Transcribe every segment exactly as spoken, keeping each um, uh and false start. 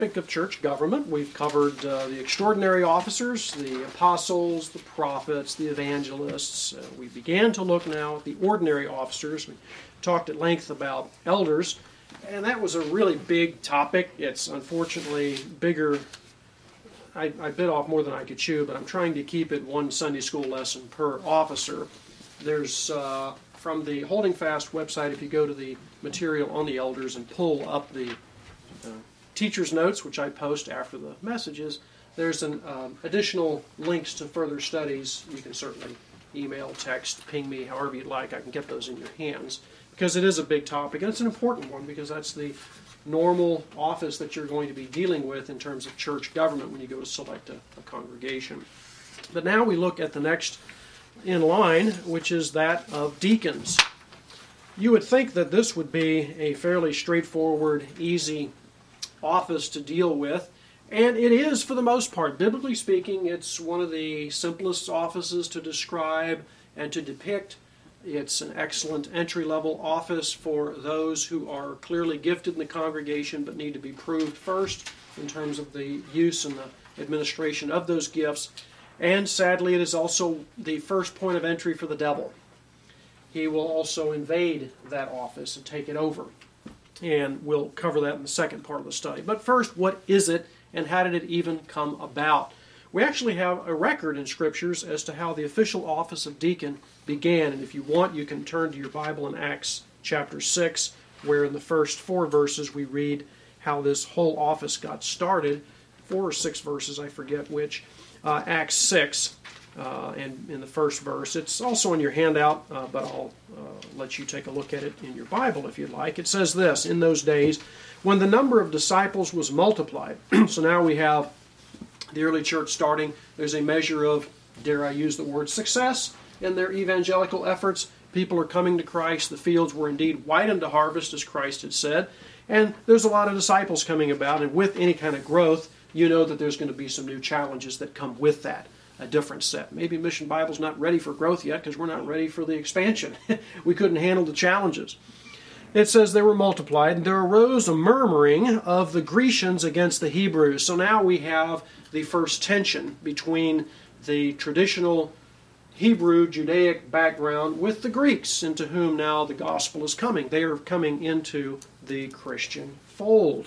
of church government. We've covered uh, the extraordinary officers, the apostles, the prophets, the evangelists. Uh, we began to look now at the ordinary officers. We talked at length about elders, and that was a really big topic. It's unfortunately bigger. I, I bit off more than I could chew, but I'm trying to keep it one Sunday school lesson per officer. There's, uh, from the Holding Fast website, if you go to the material on the elders and pull up the uh, teacher's notes, which I post after the messages, there's an um, additional links to further studies. You can certainly email, text, ping me, however you'd like. I can get those in your hands, because it is a big topic, and it's an important one, because that's the normal office that you're going to be dealing with in terms of church government when you go to select a, a congregation. But now we look at the next in line, which is that of deacons. You would think that this would be a fairly straightforward, easy office to deal with, and it is for the most part. Biblically speaking, it's one of the simplest offices to describe and to depict. It's an excellent entry-level office for those who are clearly gifted in the congregation but need to be proved first in terms of the use and the administration of those gifts. And sadly, it is also the first point of entry for the devil. He will also invade that office and take it over. And we'll cover that in the second part of the study. But first, what is it, and how did it even come about? We actually have a record in Scriptures as to how the official office of deacon began. And if you want, you can turn to your Bible in Acts chapter six, where in the first four verses we read how this whole office got started. Four or six verses, I forget which. Uh, Acts six, uh, and in the first verse. It's also in your handout, uh, but I'll uh, let you take a look at it in your Bible if you'd like. It says this: in those days, when the number of disciples was multiplied. So now we have the early church starting. There's a measure of, dare I use the word, success in their evangelical efforts. People are coming to Christ. The fields were indeed white unto harvest, as Christ had said. And there's a lot of disciples coming about, and with any kind of growth, you know that there's going to be some new challenges that come with that, a different set. Maybe Mission Bible's not ready for growth yet because we're not ready for the expansion. We couldn't handle the challenges. It says they were multiplied, and there arose a murmuring of the Grecians against the Hebrews. So now we have the first tension between the traditional Hebrew Judaic background with the Greeks, into whom now the gospel is coming. They are coming into the Christian fold.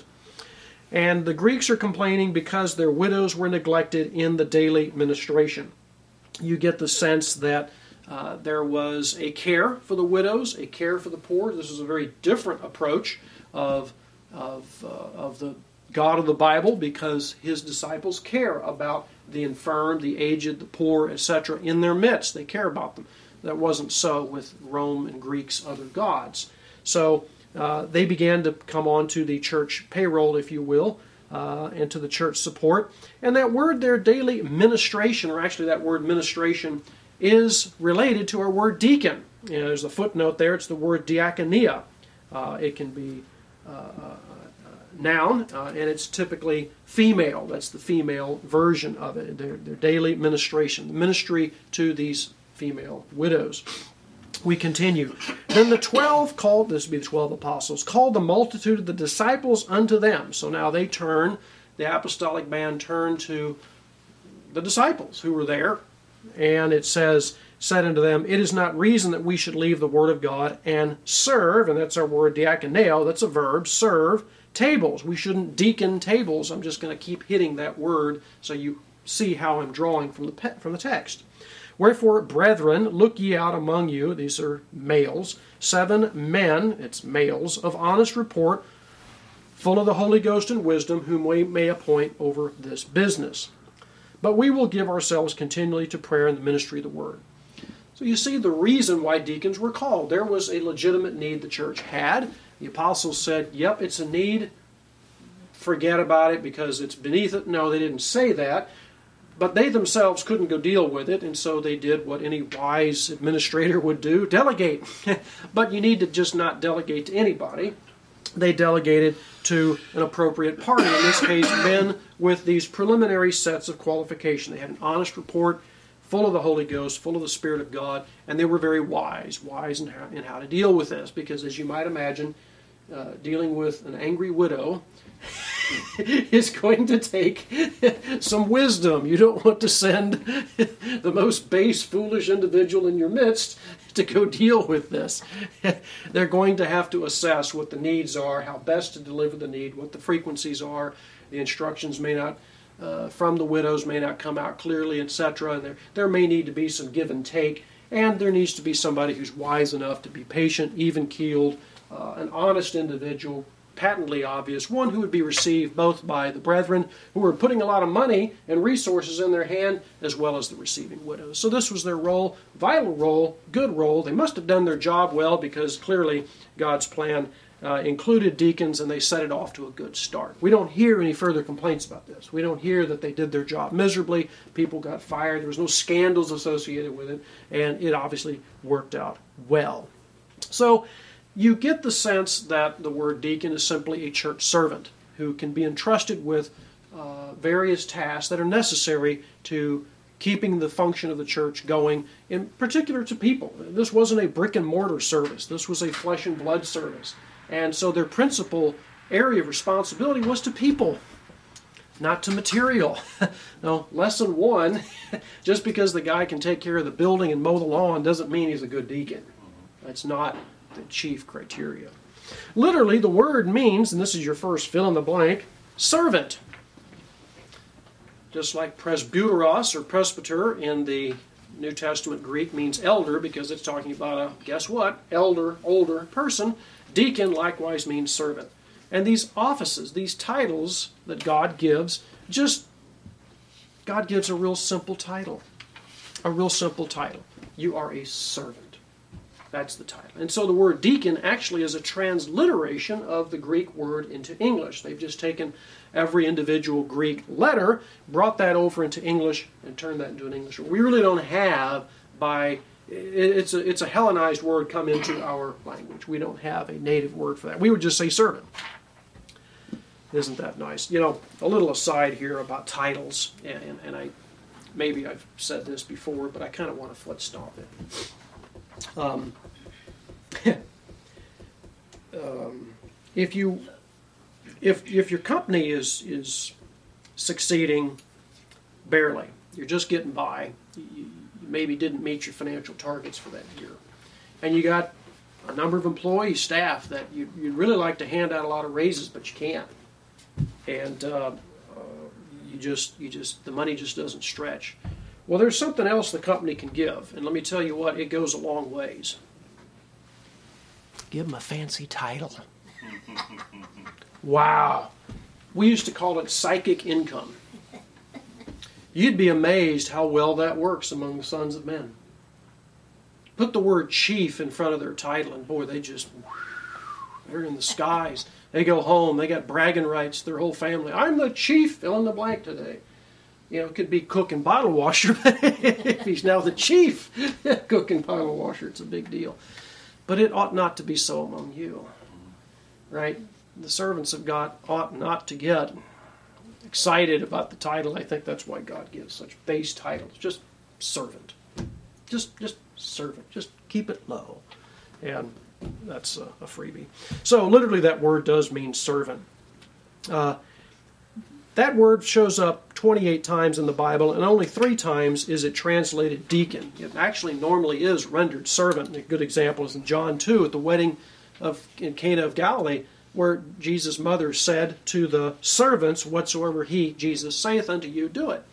And the Greeks are complaining because their widows were neglected in the daily ministration. You get the sense that uh, there was a care for the widows, a care for the poor. This is a very different approach of, of, uh, of the God of the Bible, because his disciples care about the infirm, the aged, the poor, et cetera in their midst. They care about them. That wasn't so with Rome and Greeks' other gods. So Uh, they began to come on to the church payroll, if you will, uh, and to the church support. And that word there, daily ministration, or actually that word ministration, is related to our word deacon. You know, there's a footnote there. It's the word diakonia. Uh, it can be uh, uh, noun, uh, and it's typically female. That's the female version of it. Their, their daily ministration, the ministry to these female widows. We continue. Then the twelve called, this would be the twelve apostles, called the multitude of the disciples unto them. So now they turn, the apostolic band turned to the disciples who were there. And it says, said unto them, it is not reason that we should leave the word of God and serve, and that's our word diakoneo, that's a verb, serve, tables. We shouldn't deacon tables. I'm just going to keep hitting that word so you see how I'm drawing from the from the text. Wherefore, brethren, look ye out among you, these are males, seven men, it's males, of honest report, full of the Holy Ghost and wisdom, whom we may appoint over this business. But we will give ourselves continually to prayer and the ministry of the word. So you see the reason why deacons were called. There was a legitimate need the church had. The apostles said, yep, it's a need. Forget about it because it's beneath it. No, they didn't say that. But they themselves couldn't go deal with it, and so they did what any wise administrator would do, delegate. But you need to just not delegate to anybody. They delegated to an appropriate party, in this case men with these preliminary sets of qualification. They had an honest report, full of the Holy Ghost, full of the Spirit of God, and they were very wise, wise in how, in how to deal with this, because as you might imagine, uh, dealing with an angry widow is going to take some wisdom. You don't want to send the most base, foolish individual in your midst to go deal with this. They're going to have to assess what the needs are, how best to deliver the need, what the frequencies are. The instructions may not, uh, from the widows may not come out clearly, et cetera. And there, there may need to be some give and take. And there needs to be somebody who's wise enough to be patient, even-keeled, uh, an honest individual, patently obvious, one who would be received both by the brethren who are putting a lot of money and resources in their hand, as well as the receiving widows. So this was their role, vital role, good role. They must have done their job well, because clearly God's plan uh, included deacons, and they set it off to a good start. We don't hear any further complaints about this. We don't hear that they did their job miserably, people got fired, there was no scandals associated with it, and it obviously worked out well. So you get the sense that the word deacon is simply a church servant who can be entrusted with uh, various tasks that are necessary to keeping the function of the church going, in particular to people. This wasn't a brick and mortar service. This was a flesh and blood service. And so their principal area of responsibility was to people, not to material. Now, lesson one, just because the guy can take care of the building and mow the lawn doesn't mean he's a good deacon. That's not the chief criteria. Literally, the word means, and this is your first fill in the blank, servant. Just like presbyteros or presbyter in the New Testament Greek means elder, because it's talking about a, guess what, elder, older person. Deacon likewise means servant. And these offices, these titles that God gives, just, God gives a real simple title. A real simple title. You are a servant. That's the title. And so the word deacon actually is a transliteration of the Greek word into English. They've just taken every individual Greek letter, brought that over into English, and turned that into an English word. We really don't have, by, it's a, it's a Hellenized word come into our language. We don't have a native word for that. We would just say servant. Isn't that nice? You know, a little aside here about titles, and, and I maybe I've said this before, but I kind of want to foot stomp it. Um, um, if you if if your company is is succeeding barely, you're just getting by, you, you maybe didn't meet your financial targets for that year, and you got a number of employees, staff that you, you'd really like to hand out a lot of raises, but you can't, and uh, uh, you just you just the money just doesn't stretch. Well, there's something else the company can give, and let me tell you what, it goes a long ways. Give them a fancy title. Wow. We used to call it psychic income. You'd be amazed how well that works among the sons of men. Put the word chief in front of their title, and boy, they just, they're in the skies. They go home, they got bragging rights, their whole family. I'm the chief, fill in the blank today. You know, it could be cook and bottle washer, but if he's now the chief cook and bottle washer, it's a big deal. But it ought not to be so among you, right? The servants of God ought not to get excited about the title. I think that's why God gives such base titles. Just servant. Just, just servant. Just keep it low. And that's a, a freebie. So literally that word does mean servant. Uh, That word shows up twenty-eight times in the Bible, and only three times is it translated deacon. It actually normally is rendered servant. A good example is in John two at the wedding of in Cana of Galilee, where Jesus' mother said to the servants, whatsoever he, Jesus, saith unto you, do it.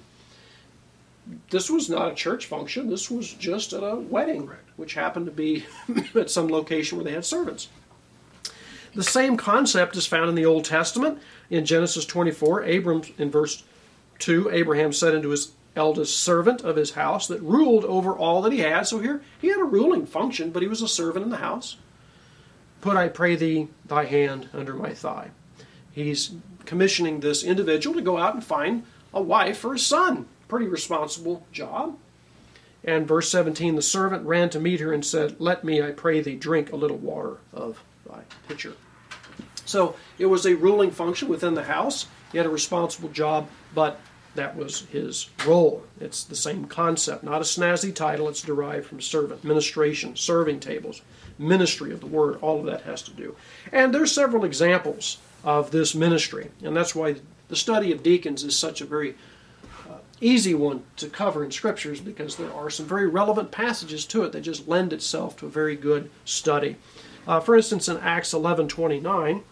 This was not a church function. This was just at a wedding, which happened to be at some location where they had servants. The same concept is found in the Old Testament. In Genesis twenty-four, Abram, in verse two, Abraham said unto his eldest servant of his house that ruled over all that he had. So here, he had a ruling function, but he was a servant in the house. Put, I pray thee, thy hand under my thigh. He's commissioning this individual to go out and find a wife for his son. Pretty responsible job. And verse seventeen, the servant ran to meet her and said, let me, I pray thee, drink a little water of thy pitcher. So it was a ruling function within the house. He had a responsible job, but that was his role. It's the same concept, not a snazzy title. It's derived from servant, ministration, serving tables, ministry of the word. All of that has to do. And there's several examples of this ministry. And that's why the study of deacons is such a very uh, easy one to cover in Scriptures, because there are some very relevant passages to it that just lend itself to a very good study. Uh, for instance, in Acts eleven twenty-nine,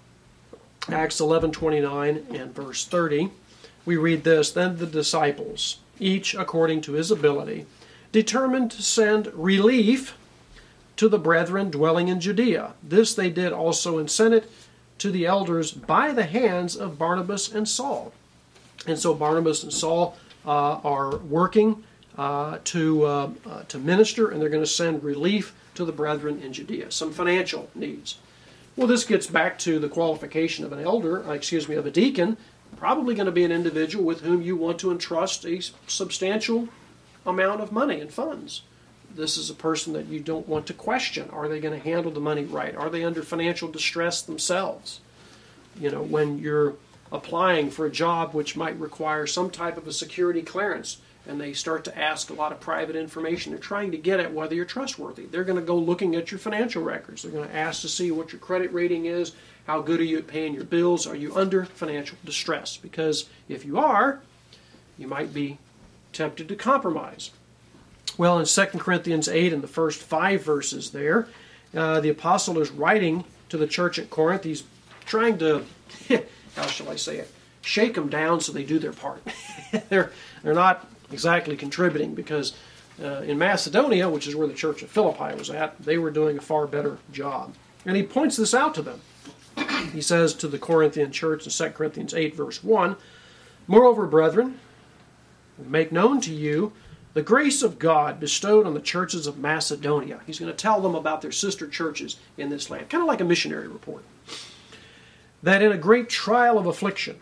Acts eleven twenty-nine and verse thirty, we read this: "Then the disciples, each according to his ability, determined to send relief to the brethren dwelling in Judea. This they did also and sent it to the elders by the hands of Barnabas and Saul." And so Barnabas and Saul uh, are working uh, to, uh, uh, to minister, and they're going to send relief to the brethren in Judea. Some financial needs. Well, this gets back to the qualification of an elder, uh, excuse me, of a deacon. Probably going to be an individual with whom you want to entrust a substantial amount of money and funds. This is a person that you don't want to question. Are they going to handle the money right? Are they under financial distress themselves? You know, when you're applying for a job which might require some type of a security clearance, and they start to ask a lot of private information, they're trying to get at whether you're trustworthy. They're going to go looking at your financial records. They're going to ask to see what your credit rating is. How good are you at paying your bills? Are you under financial distress? Because if you are, you might be tempted to compromise. Well, in Second Corinthians eight, in the first five verses there, uh, the apostle is writing to the church at Corinth. He's trying to, how shall I say it, shake them down so they do their part. they're, they're not exactly contributing, because uh, in Macedonia, which is where the church of Philippi was at, they were doing a far better job. And he points this out to them. He says to the Corinthian church in Second Corinthians eight, verse one, "Moreover, brethren, we make known to you the grace of God bestowed on the churches of Macedonia." He's going to tell them about their sister churches in this land, kind of like a missionary report. "That in a great trial of affliction,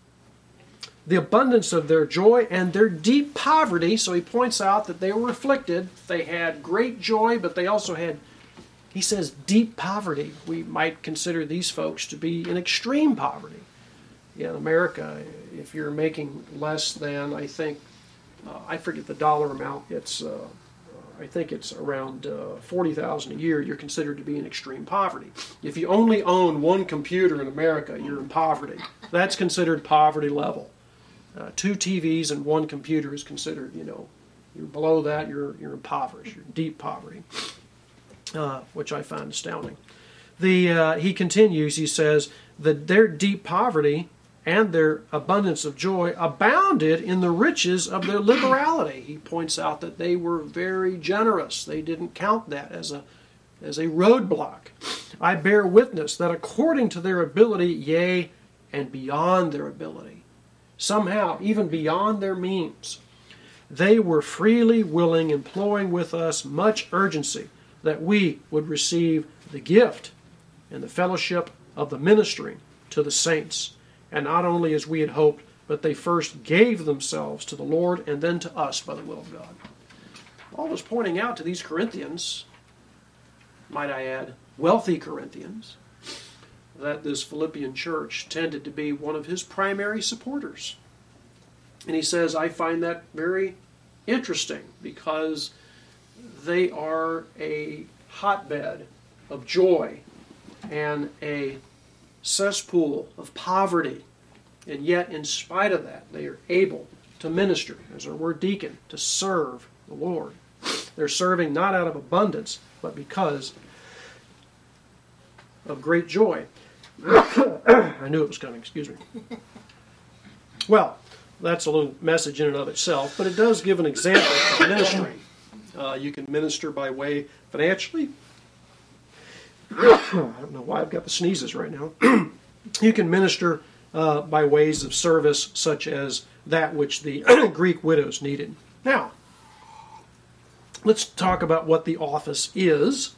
the abundance of their joy and their deep poverty," so he points out that they were afflicted. They had great joy, but they also had, he says, deep poverty. We might consider these folks to be in extreme poverty. In America, if you're making less than, I think, uh, I forget the dollar amount, it's, uh, I think it's around uh, forty thousand dollars a year, you're considered to be in extreme poverty. If you only own one computer in America, you're in poverty. That's considered poverty level. Uh, two T Vs and one computer is considered, you know, you're below that, you're, you're impoverished, you're deep poverty. Uh, which I find astounding. The uh, he continues, he says, that their deep poverty and their abundance of joy abounded in the riches of their liberality. He points out that they were very generous. They didn't count that as a, as a roadblock. "I bear witness that according to their ability, yea, and beyond their ability," somehow, even beyond their means, "they were freely willing, employing with us much urgency, that we would receive the gift and the fellowship of the ministering to the saints. And not only as we had hoped, but they first gave themselves to the Lord and then to us by the will of God." Paul was pointing out to these Corinthians, might I add, wealthy Corinthians, that this Philippian church tended to be one of his primary supporters. And he says, I find that very interesting, because they are a hotbed of joy and a cesspool of poverty. And yet, in spite of that, they are able to minister, as our word deacon, to serve the Lord. They're serving not out of abundance, but because of great joy. I knew it was coming, excuse me. Well, that's a little message in and of itself, but it does give an example of ministry. Uh, you can minister by way financially. I don't know why I've got the sneezes right now. You can minister uh, by ways of service such as that which the Greek widows needed. Now, let's talk about what the office is.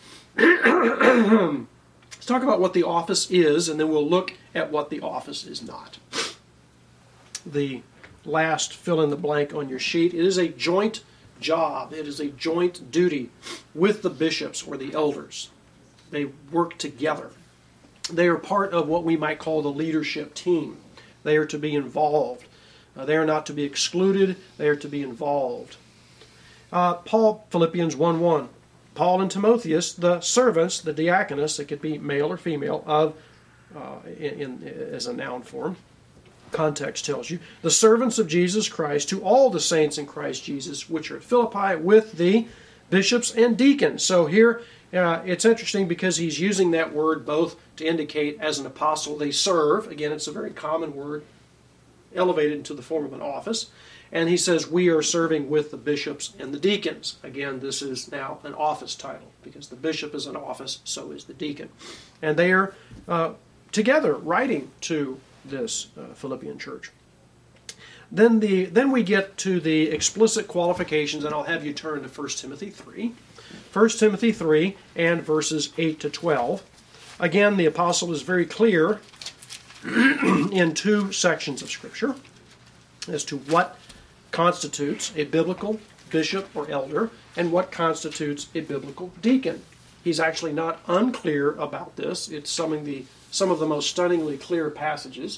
Let's talk about what the office is, and then we'll look at what the office is not. The last fill in the blank on your sheet. It is a joint job. It is a joint duty with the bishops or the elders. They work together. They are part of what we might call the leadership team. They are to be involved. Uh, they are not to be excluded. They are to be involved. Uh, Paul, Philippians one one. Paul and Timotheus, the servants, the diaconus, it could be male or female, of uh, in, in, as a noun form. Context tells you, the servants of Jesus Christ to all the saints in Christ Jesus, which are at Philippi, with the bishops and deacons. So here, uh, it's interesting because he's using that word both to indicate as an apostle they serve. Again, it's a very common word, elevated into the form of an office. And he says, we are serving with the bishops and the deacons. Again, this is now an office title, because the bishop is an office, so is the deacon. And they are uh, together writing to this uh, Philippian church. Then the then we get to the explicit qualifications, and I'll have you turn to First Timothy three. First Timothy three and verses eight to twelve. Again, the apostle is very clear in two sections of Scripture as to what constitutes a biblical bishop or elder and what constitutes a biblical deacon. He's actually not unclear about this. It's some of the, some of the most stunningly clear passages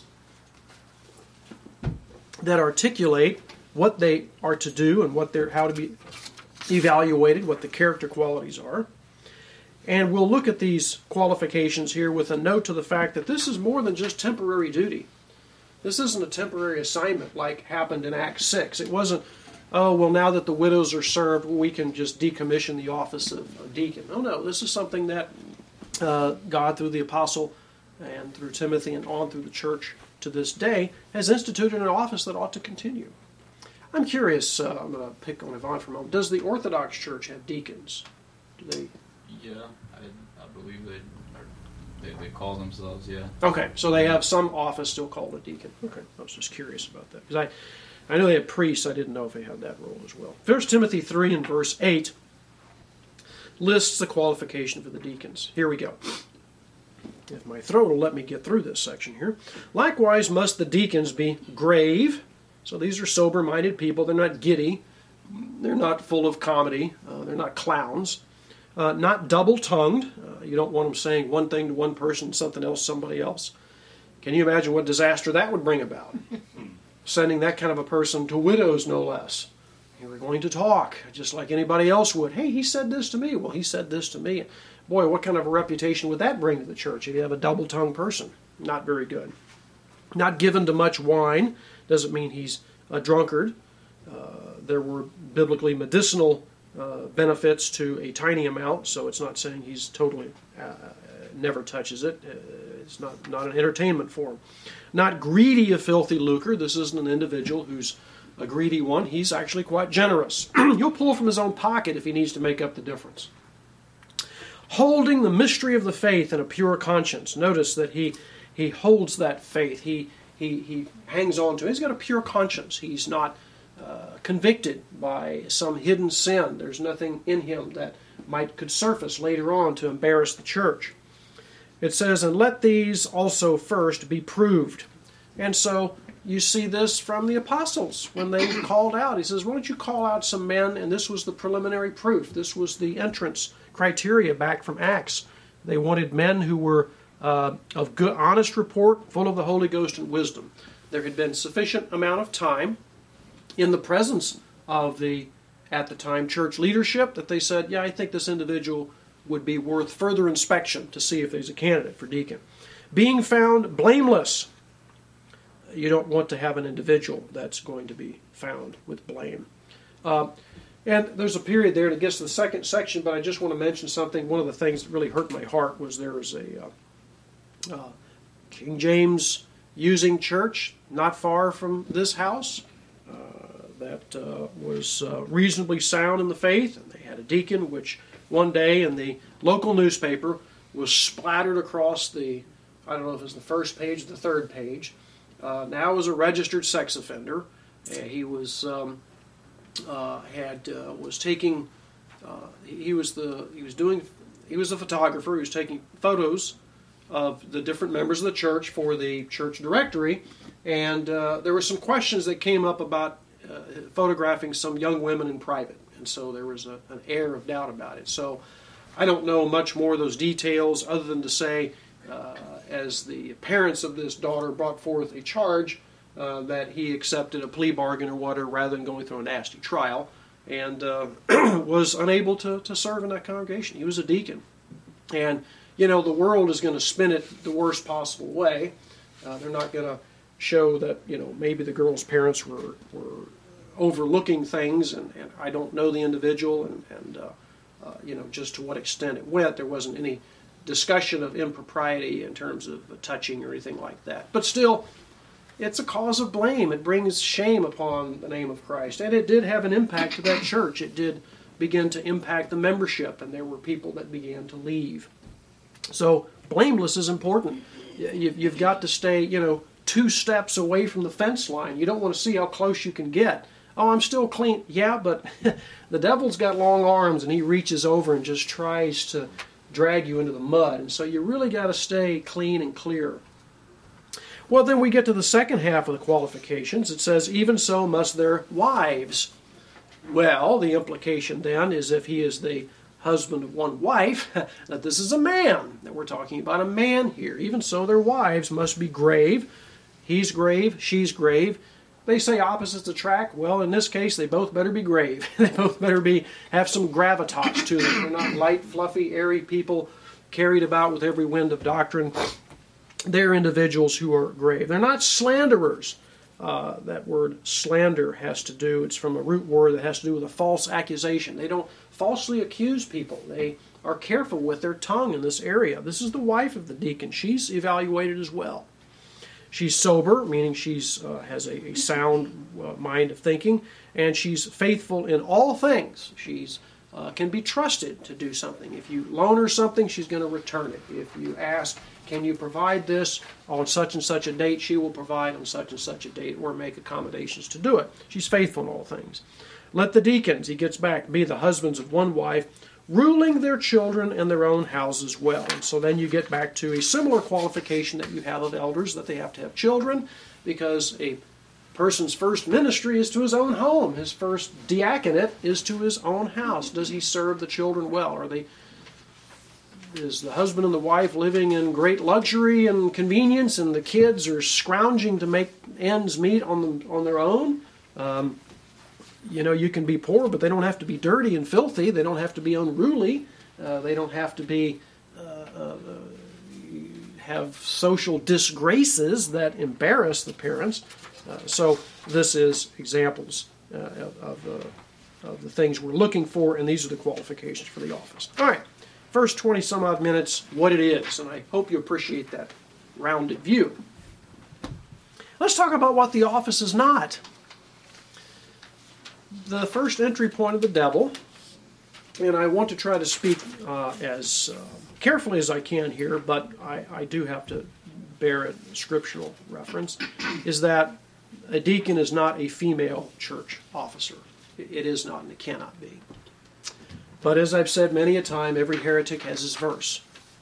that articulate what they are to do and what they're, how to be evaluated, what the character qualities are. And we'll look at these qualifications here with a note to the fact that this is more than just temporary duty. This isn't a temporary assignment like happened in Acts six. It wasn't, oh, well, now that the widows are served, we can just decommission the office of a deacon. Oh, no, this is something that uh, God, through the apostle and through Timothy and on through the church to this day, has instituted an office that ought to continue. I'm curious, uh, I'm going to pick on Yvonne for a moment. Does the Orthodox Church have deacons? Do they? Yeah, I, I believe they, are, they they call themselves, yeah. Okay, so they have some office still called a deacon. Okay, I was just curious about that. Because I, I know they had priests, I didn't know if they had that role as well. First Timothy three and verse eight lists the qualification for the deacons. Here we go. If my throat will let me get through this section here. Likewise must the deacons be grave. So these are sober-minded people. They're not giddy. They're not full of comedy. Uh, they're not clowns. Uh, not double-tongued. Uh, you don't want them saying one thing to one person, something else to somebody else. Can you imagine what disaster that would bring about? Sending that kind of a person to widows, no less. You were going to talk, just like anybody else would. Hey, he said this to me. Well, he said this to me. Boy, what kind of a reputation would that bring to the church if you have a double-tongued person? Not very good. Not given to much wine doesn't mean he's a drunkard. Uh, there were biblically medicinal uh, benefits to a tiny amount, so it's not saying he's totally uh, never touches it. Uh, it's not, not an entertainment form. Not greedy of filthy lucre. This isn't an individual who's a greedy one. He's actually quite generous. He'll pull from his own pocket if he needs to make up the difference. Holding the mystery of the faith in a pure conscience. Notice that he he holds that faith. He he he hangs on to it. He's got a pure conscience. He's not uh, convicted by some hidden sin. There's nothing in him that might could surface later on to embarrass the church. It says, and let these also first be proved. And so you see this from the apostles when they called out. He says, why don't you call out some men? And this was the preliminary proof. This was the entrance criteria back from Acts. They wanted men who were uh, of good, honest report, full of the Holy Ghost and wisdom. There had been sufficient amount of time in the presence of the, at the time, church leadership that they said, yeah, I think this individual would be worth further inspection to see if he's a candidate for deacon. Being found blameless. You don't want to have an individual that's going to be found with blame. Uh, and there's a period there, and it gets to the second section, but I just want to mention something. One of the things that really hurt my heart was there was a uh, uh, King James using church not far from this house uh, that uh, was uh, reasonably sound in the faith, and they had a deacon, which one day in the local newspaper was splattered across the, I don't know if it was the first page or the third page. Uh, now was a registered sex offender. Uh, he was um, uh, had uh, was taking. Uh, he was the he was doing. He was a photographer. He was taking photos of the different members of the church for the church directory, and uh, there were some questions that came up about uh, photographing some young women in private, and so there was a, an air of doubt about it. So I don't know much more of those details other than to say. Uh, as the parents of this daughter brought forth a charge uh, that he accepted a plea bargain or whatever rather than going through a nasty trial and uh, was unable to, to serve in that congregation. He was a deacon. And you know, the world is going to spin it the worst possible way. Uh, they're not going to show that, you know, maybe the girl's parents were, were overlooking things, and, and I don't know the individual, and, and uh, uh, you know, just to what extent it went. There wasn't any discussion of impropriety in terms of touching or anything like that. But still, it's a cause of blame. It brings shame upon the name of Christ. And it did have an impact to that church. It did begin to impact the membership, and there were people that began to leave. So blameless is important. You've got to stay, you know, two steps away from the fence line. You don't want to see how close you can get. Oh, I'm still clean. Yeah, but the devil's got long arms, and he reaches over and just tries to drag you into the mud. And so you really got to stay clean and clear. Well, then we get to the second half of the qualifications. It says, even so must their wives. Well, the implication then is if he is the husband of one wife, that this is a man, that we're talking about a man here. Even so, their wives must be grave. He's grave, she's grave. They say opposites attract. Well, in this case, they both better be grave. They both better be have some gravitas to them. They're not light, fluffy, airy people carried about with every wind of doctrine. They're individuals who are grave. They're not slanderers. Uh, that word slander has to do, it's from a root word that has to do with a false accusation. They don't falsely accuse people. They are careful with their tongue in this area. This is the wife of the deacon. She's evaluated as well. She's sober, meaning she's uh, has a, a sound uh, mind of thinking, and she's faithful in all things. She's uh, can be trusted to do something. If you loan her something, she's going to return it. If you ask, can you provide this on such and such a date, she will provide on such and such a date or make accommodations to do it. She's faithful in all things. Let the deacons, he gets back, be the husbands of one wife, ruling their children and their own houses well. And so then you get back to a similar qualification that you have of elders, that they have to have children, because a person's first ministry is to his own home. His first diaconate is to his own house. Does he serve the children well? Are they, is the husband and the wife living in great luxury and convenience, and the kids are scrounging to make ends meet on them, on their own? Um, You know, you can be poor, but they don't have to be dirty and filthy. They don't have to be unruly. Uh, they don't have to be uh, uh, have social disgraces that embarrass the parents. Uh, so this is examples uh, of, of, uh, of the things we're looking for, and these are the qualifications for the office. All right, first twenty some odd minutes, what it is, and I hope you appreciate that rounded view. Let's talk about what the office is not. The first entry point of the devil, and I want to try to speak uh, as uh, carefully as I can here, but I, I do have to bear a scriptural reference, is that a deacon is not a female church officer. It is not, and it cannot be. But as I've said many a time, every heretic has his verse.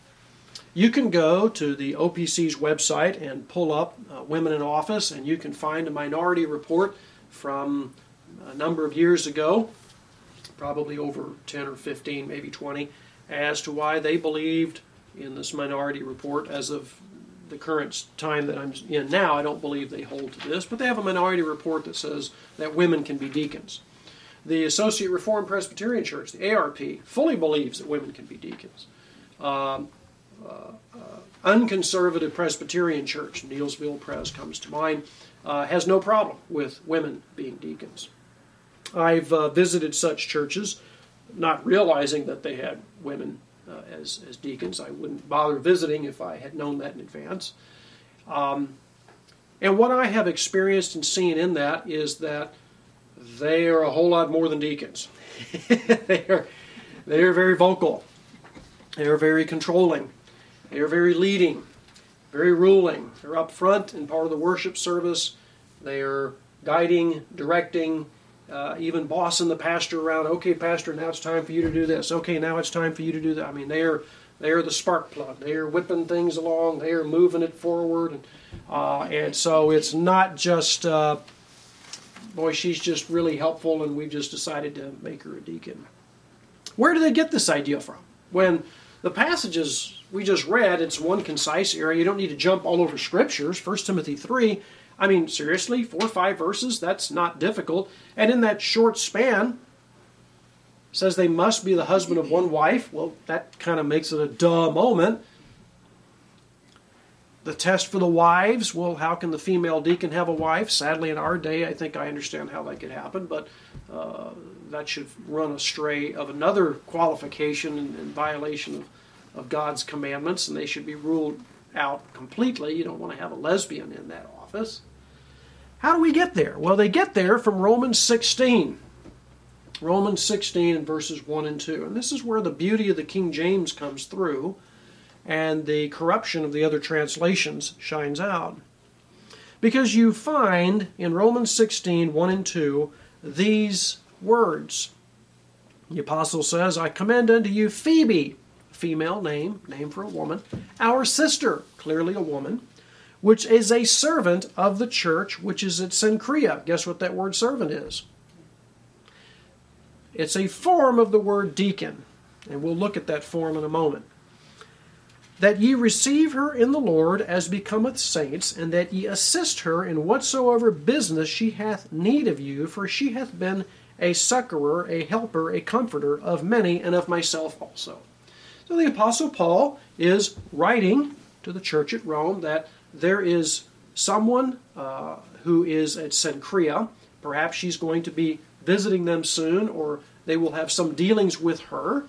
You can go to the O P C's website and pull up uh, Women in Office, and you can find a minority report from a number of years ago, probably over ten or fifteen, maybe twenty, as to why they believed in this minority report. As of the current time that I'm in now, I don't believe they hold to this, but they have a minority report that says that women can be deacons. The Associate Reformed Presbyterian Church, the A R P, fully believes that women can be deacons. Um, uh, uh, Unconservative Presbyterian Church, Neilsville Pres comes to mind, uh, has no problem with women being deacons. I've uh, visited such churches, not realizing that they had women uh, as, as deacons. I wouldn't bother visiting if I had known that in advance. Um, and what I have experienced and seen in that is that they are a whole lot more than deacons. they are, they are very vocal. They are very controlling. They are very leading, very ruling. They're up front in part of the worship service. They are guiding, directing, Uh, even bossing the pastor around. Okay, pastor, now it's time for you to do this. Okay, now it's time for you to do that. I mean, they are they are the spark plug. They are whipping things along. They are moving it forward, and uh, and so it's not just uh, boy, she's just really helpful, and we've just decided to make her a deacon. Where do they get this idea from? When the passages we just read, it's one concise area. You don't need to jump all over scriptures. First Timothy three. I mean, seriously, four or five verses, that's not difficult. And in that short span, says they must be the husband of one wife. Well, that kind of makes it a duh moment. The test for the wives, well, how can the female deacon have a wife? Sadly, in our day, I think I understand how that could happen, but uh, that should run astray of another qualification and, and violation of, of God's commandments, and they should be ruled out completely. You don't want to have a lesbian in that office. How do we get there? Well, they get there from Romans sixteen. Romans sixteen and verses one and two. And this is where the beauty of the King James comes through and the corruption of the other translations shines out. Because you find in Romans sixteen, one and two, these words. The apostle says, I commend unto you Phoebe, female name, name for a woman, our sister, clearly a woman, which is a servant of the church, which is at Cenchrea. Guess what that word servant is? It's a form of the word deacon, and we'll look at that form in a moment. That ye receive her in the Lord as becometh saints, and that ye assist her in whatsoever business she hath need of you, for she hath been a succorer, a helper, a comforter of many, and of myself also. So the Apostle Paul is writing to the church at Rome that there is someone uh, who is at Cenchrea. Perhaps she's going to be visiting them soon, or they will have some dealings with her.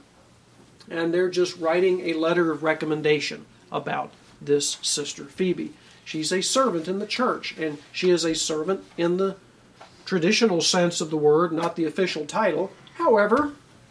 And they're just writing a letter of recommendation about this sister Phoebe. She's a servant in the church, and she is a servant in the traditional sense of the word, not the official title. However,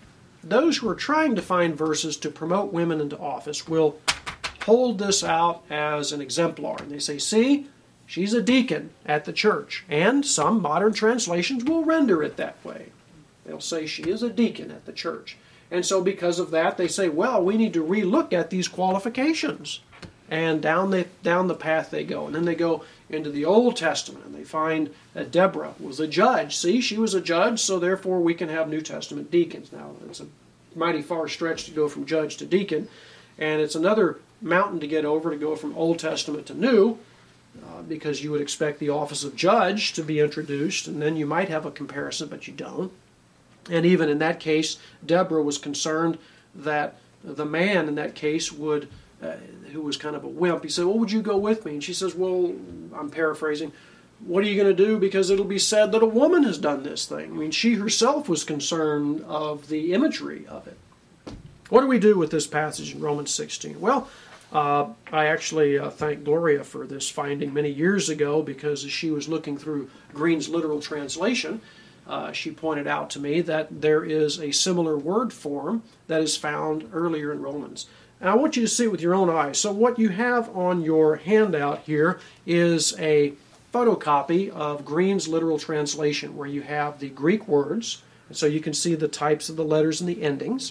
those who are trying to find verses to promote women into office will hold this out as an exemplar. And they say, see, she's a deacon at the church. And some modern translations will render it that way. They'll say she is a deacon at the church. And so because of that, they say, well, we need to relook at these qualifications. And down the, down the path they go. And then they go into the Old Testament, and they find that Deborah was a judge. See, she was a judge, so therefore we can have New Testament deacons. Now, it's a mighty far stretch to go from judge to deacon, and it's another mountain to get over to go from Old Testament to New, uh, because you would expect the office of judge to be introduced, and then you might have a comparison, but you don't. And even in that case, Deborah was concerned that the man in that case would, uh, who was kind of a wimp, he said, well, would you go with me? And she says, well, I'm paraphrasing, what are you going to do? Because it'll be said that a woman has done this thing. I mean, she herself was concerned of the imagery of it. What do we do with this passage in Romans sixteen? Well, uh, I actually uh, thank Gloria for this finding many years ago, because as she was looking through Green's literal translation, Uh, she pointed out to me that there is a similar word form that is found earlier in Romans. And I want you to see it with your own eyes. So what you have on your handout here is a photocopy of Green's literal translation, where you have the Greek words, and so you can see the types of the letters and the endings.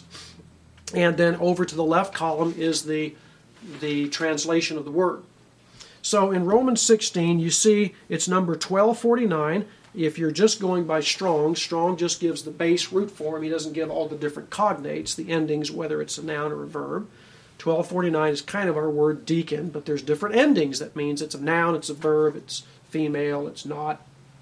And then over to the left column is the, the translation of the word. So in Romans sixteen, you see it's number twelve forty-nine. If you're just going by Strong, Strong just gives the base root form. He doesn't give all the different cognates, the endings, whether it's a noun or a verb. twelve forty-nine is kind of our word deacon, but there's different endings. That means it's a noun, it's a verb, it's female, it's not.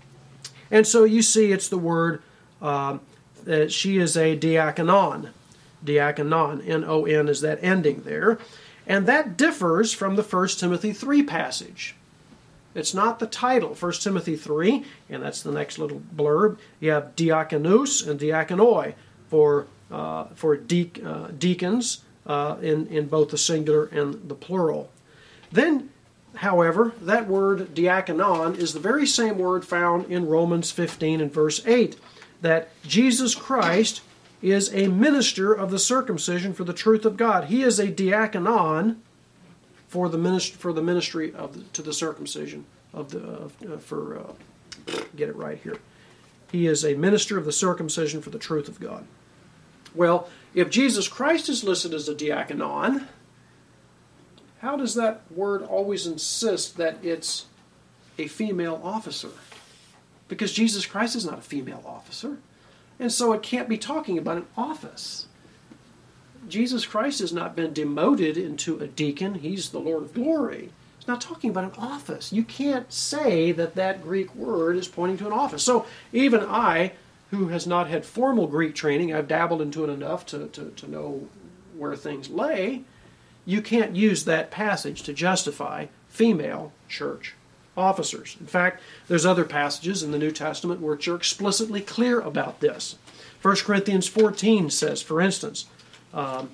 And so you see it's the word, uh, that she is a diakonon. Diakonon, N O N is that ending there. And that differs from the First Timothy three passage. It's not the title. First Timothy three, and that's the next little blurb. You have diakonus and diakonoi for uh, for de- uh, deacons uh, in, in both the singular and the plural. Then, however, that word diakonon is the very same word found in Romans fifteen and verse eight, that Jesus Christ is a minister of the circumcision for the truth of God. He is a diakonon for the ministry for the ministry of the, to the circumcision of the uh, for uh, get it right here. He is a minister of the circumcision for the truth of God. Well, if Jesus Christ is listed as a diakonon, how does that word always insist that it's a female officer? Because Jesus Christ is not a female officer, and so it can't be talking about an office. Jesus Christ has not been demoted into a deacon. He's the Lord of glory. It's not talking about an office. You can't say that that Greek word is pointing to an office. So even I who has not had formal Greek training, I've dabbled into it enough to, to, to know where things lay, you can't use that passage to justify female church officers. In fact, there's other passages in the New Testament which are explicitly clear about this. First Corinthians fourteen says, for instance, um,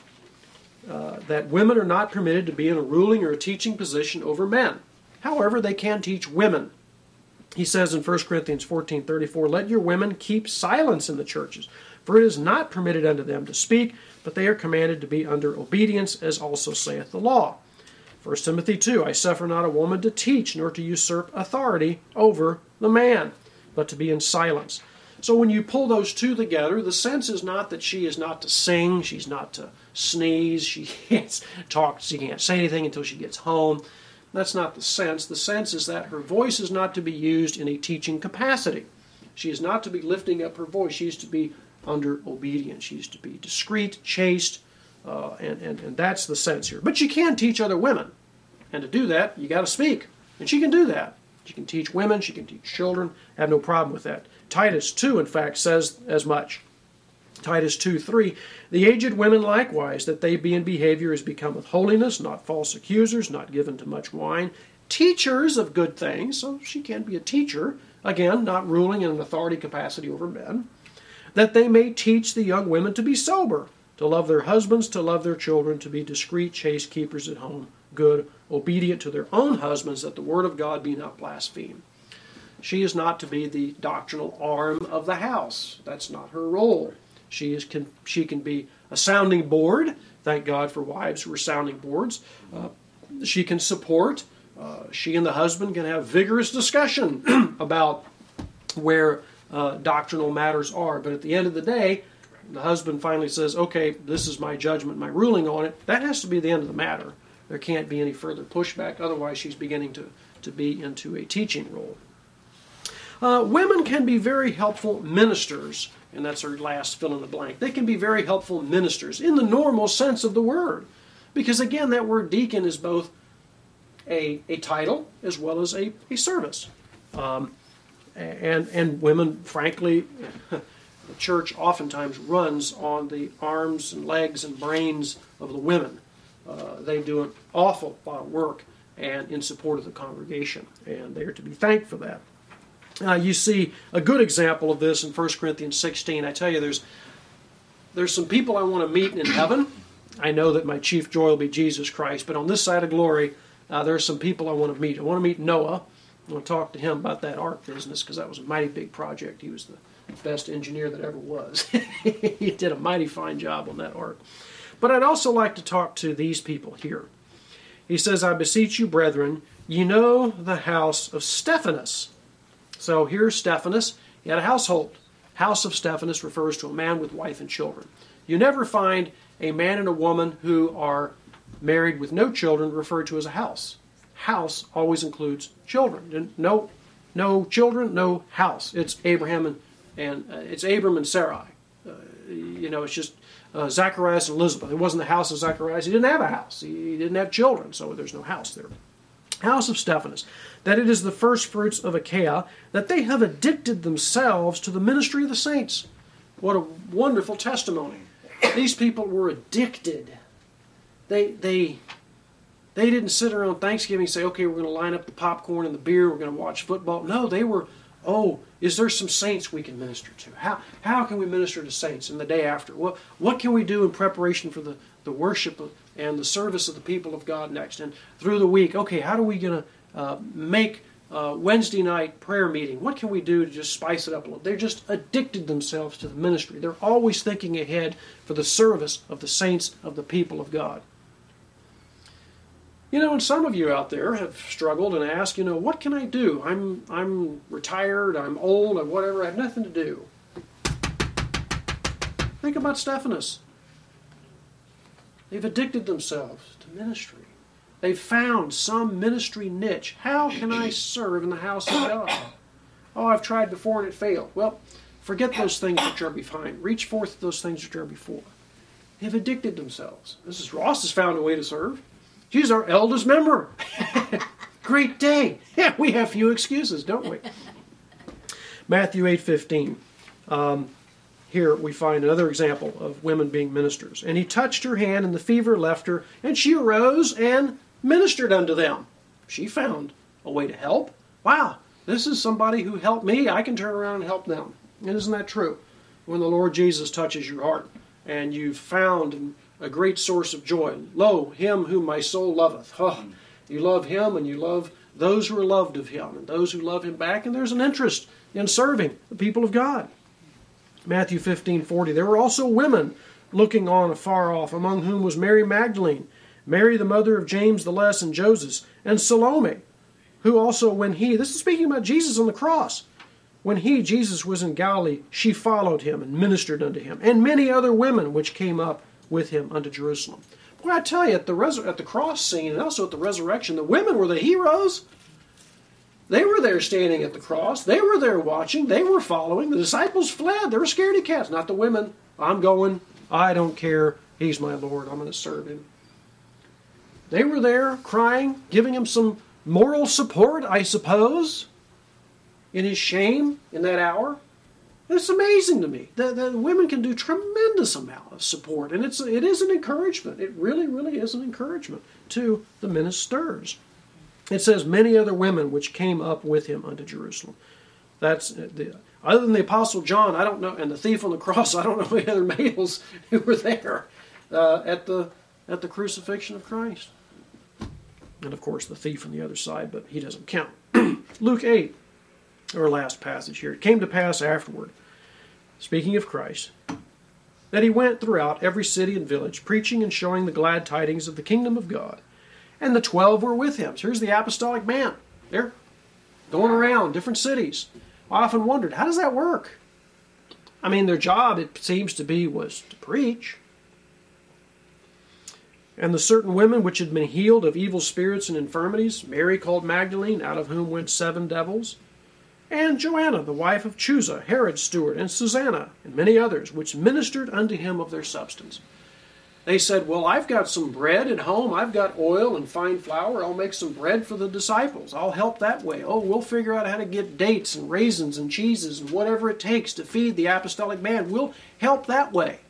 uh, that women are not permitted to be in a ruling or a teaching position over men. However, they can teach women. He says in First Corinthians fourteen thirty-four, let your women keep silence in the churches, for it is not permitted unto them to speak, but they are commanded to be under obedience, as also saith the law. First Timothy two, I suffer not a woman to teach, nor to usurp authority over the man, but to be in silence. So when you pull those two together, the sense is not that she is not to sing, she's not to sneeze, she can't talk, she can't say anything until she gets home. That's not the sense. The sense is that her voice is not to be used in a teaching capacity. She is not to be lifting up her voice. She is to be under obedience. She is to be discreet, chaste, uh, and, and, and that's the sense here. But she can teach other women. And to do that, you got to speak. And she can do that. She can teach women. She can teach children. I have no problem with that. Titus two, in fact, says as much. Titus two three, the aged women likewise, that they be in behavior as becometh holiness, not false accusers, not given to much wine, teachers of good things, so she can be a teacher, again, not ruling in an authority capacity over men, that they may teach the young women to be sober, to love their husbands, to love their children, to be discreet, chaste, keepers at home, good, obedient to their own husbands, that the word of God be not blasphemed. She is not to be the doctrinal arm of the house. That's not her role. She is can she can be a sounding board. Thank God for wives who are sounding boards. Uh, she can support. Uh, she and the husband can have vigorous discussion about where uh, doctrinal matters are. But at the end of the day, the husband finally says, okay, this is my judgment, my ruling on it. That has to be the end of the matter. There can't be any further pushback. Otherwise, she's beginning to, to be into a teaching role. Uh, women can be very helpful ministers, and that's our last fill in the blank. They can be very helpful ministers in the normal sense of the word. Because again, that word deacon is both a, a title as well as a, a service. Um, and, and women, frankly, the church oftentimes runs on the arms and legs and brains of the women. Uh, they do an awful lot of work and in support of the congregation, and they are to be thanked for that. Uh, you see a good example of this in First Corinthians sixteen. I tell you, there's there's some people I want to meet in heaven. I know that my chief joy will be Jesus Christ, but on this side of glory, uh, there are some people I want to meet. I want to meet Noah. I want to talk to him about that ark business, because that was a mighty big project. He was the best engineer that ever was. He did a mighty fine job on that ark. But I'd also like to talk to these people here. He says, I beseech you, brethren, ye know the house of Stephanas. So here's Stephanas. He had a household. House of Stephanas refers to a man with wife and children. You never find a man and a woman who are married with no children referred to as a house. House always includes children. No, no children, no house. It's Abraham and, and uh, it's Abram and Sarai. Uh, you know, it's just uh, Zacharias and Elizabeth. It wasn't the house of Zacharias. He didn't have a house. He didn't have children, so there's no house there. House of Stephanas, that it is the first fruits of Achaia, that they have addicted themselves to the ministry of the saints. What a wonderful testimony. These people were addicted. They they they didn't sit around Thanksgiving and say, okay, we're going to line up the popcorn and the beer, we're going to watch football. No, they were, oh, is there some saints we can minister to? How how can we minister to saints? And the day after, what what can we do in preparation for the, the worship of, and the service of the people of God next? And through the week, okay, how are we going to uh, make uh, Wednesday night prayer meeting? What can we do to just spice it up a little? They're just addicted themselves to the ministry. They're always thinking ahead for the service of the saints of the people of God. You know, and some of you out there have struggled and asked, you know, what can I do? I'm I'm retired, I'm old, I'm whatever, I have nothing to do. Think about Stephanas. They've addicted themselves to ministry. They've found some ministry niche. How can I serve in the house of God? Oh, I've tried before and it failed. Well, forget those things which are behind. Reach forth to those things which are before. They've addicted themselves. Missus Ross has found a way to serve. She's our eldest member. Great day. Yeah, we have few excuses, don't we? Matthew eight fifteen. Um, here we find another example of women being ministers. And he touched her hand, and the fever left her, and she arose and ministered unto them. She found a way to help. Wow, this is somebody who helped me. I can turn around and help them. And isn't that true? When the Lord Jesus touches your heart, and you've found a great source of joy. Lo, him whom my soul loveth. Oh, you love him, and you love those who are loved of him, and those who love him back, and there's an interest in serving the people of God. Matthew fifteen forty. There were also women looking on afar off, among whom was Mary Magdalene, Mary the mother of James the Less and Joseph, and Salome, who also when he, this is speaking about Jesus on the cross, when he, Jesus, was in Galilee, she followed him and ministered unto him, and many other women which came up with him unto Jerusalem. Boy, I tell you, at the, res- at the cross scene and also at the resurrection, the women were the heroes. They were there standing at the cross. They were there watching. They were following. The disciples fled. They were scaredy cats. Not the women. I'm going. I don't care. He's my Lord. I'm going to serve him. They were there crying, giving him some moral support, I suppose, in his shame in that hour. It's amazing to me that, that women can do tremendous amount of support. And it's it is an encouragement. It really, really is an encouragement to the ministers. It says, many other women which came up with him unto Jerusalem. That's the, other than the Apostle John, I don't know, and the thief on the cross, I don't know any other males who were there uh, at the at the crucifixion of Christ. And of course the thief on the other side, but he doesn't count. Luke eight, our last passage here. It came to pass afterward, speaking of Christ, that he went throughout every city and village, preaching and showing the glad tidings of the kingdom of God. And the twelve were with him. So here's the apostolic man. They're going around different cities. I often wondered, how does that work? I mean, their job, it seems to be, was to preach. And the certain women which had been healed of evil spirits and infirmities, Mary called Magdalene, out of whom went seven devils, and Joanna, the wife of Chuza, Herod's steward, and Susanna, and many others, which ministered unto him of their substance. They said, well, I've got some bread at home. I've got oil and fine flour. I'll make some bread for the disciples. I'll help that way. Oh, we'll figure out how to get dates and raisins and cheeses and whatever it takes to feed the apostolic man. We'll help that way.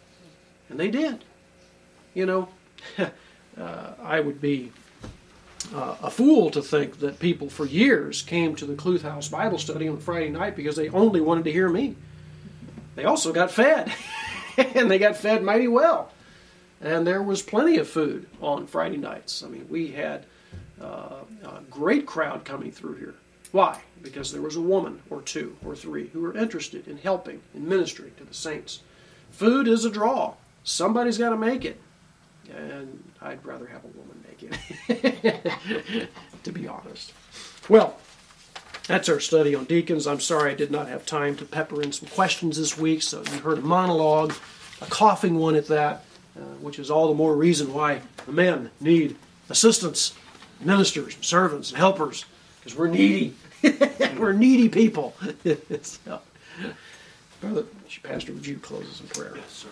And they did. You know, uh, I would be uh, a fool to think that people for years came to the Cluth House Bible study on Friday night because they only wanted to hear me. They also got fed. And they got fed mighty well. And there was plenty of food on Friday nights. I mean, we had uh, a great crowd coming through here. Why? Because there was a woman or two or three who were interested in helping and ministering to the saints. Food is a draw. Somebody's got to make it. And I'd rather have a woman make it, to be honest. Well, that's our study on deacons. I'm sorry I did not have time to pepper in some questions this week, so you heard a monologue, a coughing one at that. Uh, which is all the more reason why the men need assistants, ministers, and servants, and helpers, because we're needy. We're needy people. So, Brother, Pastor, would you close us in prayer? Yes, sir.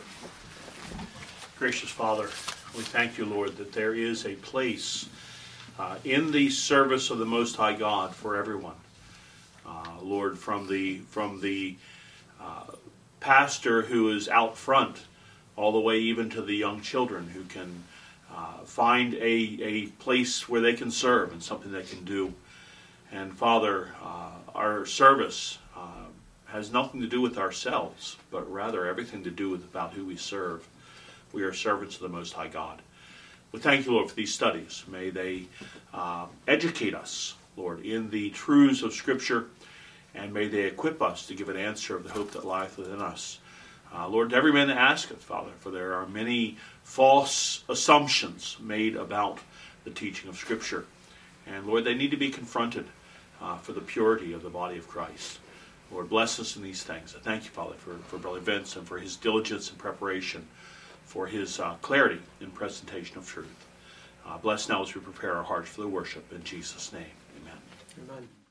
Gracious Father, we thank you, Lord, that there is a place uh, in the service of the Most High God for everyone. Uh, Lord, from the from the uh, pastor who is out front, all the way even to the young children who can uh, find a, a place where they can serve and something they can do. And Father, uh, our service uh, has nothing to do with ourselves, but rather everything to do with about who we serve. We are servants of the Most High God. We thank you, Lord, for these studies. May they uh, educate us, Lord, in the truths of Scripture, and may they equip us to give an answer of the hope that lieth within us. Uh, Lord, to every man that asketh, Father, for there are many false assumptions made about the teaching of Scripture. And Lord, they need to be confronted uh, for the purity of the body of Christ. Lord, bless us in these things. I thank you, Father, for, for Brother Vince and for his diligence and preparation, for his uh, clarity in presentation of truth. Uh, bless now as we prepare our hearts for the worship. In Jesus' name, amen. Amen.